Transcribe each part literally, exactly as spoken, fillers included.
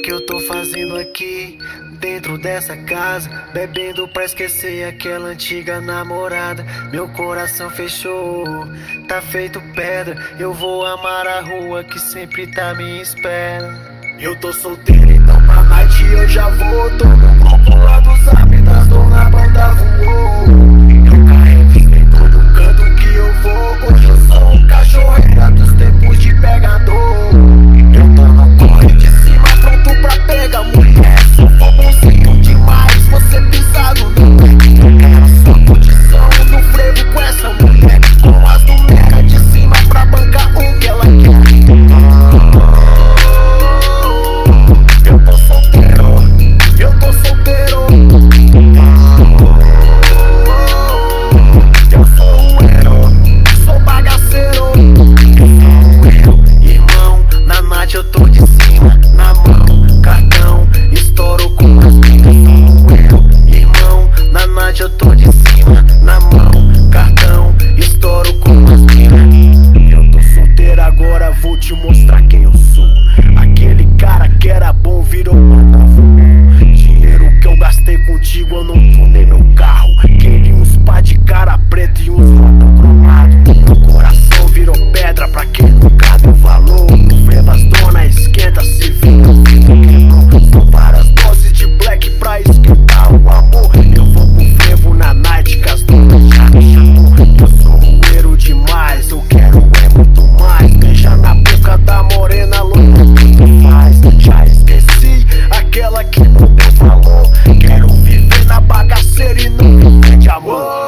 que eu tô fazendo aqui dentro dessa casa? Bebendo pra esquecer aquela antiga namorada. Meu coração fechou, tá feito pedra. Eu vou amar a rua que sempre tá à minha espera. Eu tô solteiro, então pra night eu já vou. Tô no grupo lá do Zap, das dona banda voou. Eu carrego em todo canto que eu vou. Hoje eu sou um cachorreira dos tempos de pegador. Eu tô no corre de cima, pronto pra pegar mulher. Sou bonzinho demais, você pisado no pé. Eu quero sua condição no frevo com essa mulher. Com as mulheres de cima pra bancar o que ela quer. Eu tô solteiro, eu tô solteiro. Eu sou o herói, sou bagaceiro. Irmão, na night eu tô de cima, na mão, cartão, estouro com as minas. Irmão, na night eu tô de cima, na mão, cartão, estouro com as minas. Eu tô solteiro agora, vou te mostrar quem eu sou. Aquele cara que era bom virou novo. Dinheiro que eu gastei contigo eu não tunei meu carro. Queria uns pá de cara preta e uns latão cromado. Meu coração virou pedra pra quem nunca deu valor. No frevo as dona esquenta, se vira o vidro quebrou. São várias doses de black pra esquentar o amor. Eu vou pro frevo na night que as donas já me chamou. Eu sou rueiro demais, eu quero é muito mais. Beija na boca da morena louca, tudo faz. Já esqueci aquela que não deu valor. Quero viver na bagaceira e não viver de amor.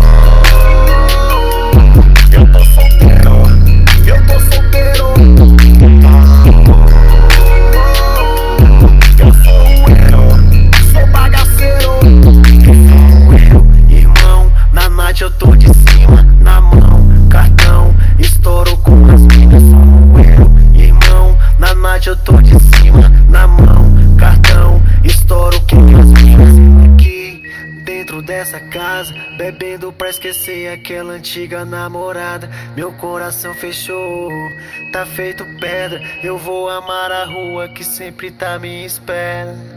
Eu tô solteiro, eu tô solteiro. Eu sou o herói, sou bagaceiro. Irmão, na night eu tô de cima, na mão, cartão, estouro com as minas. Irmão, na night eu tô de cima, na mão, cartão, estouro com as minas. Aqui dentro dessa casa, bebendo pra esquecer aquela antiga namorada. Meu coração fechou, tá feito pedra. Eu vou amar a rua que sempre tá à minha espera.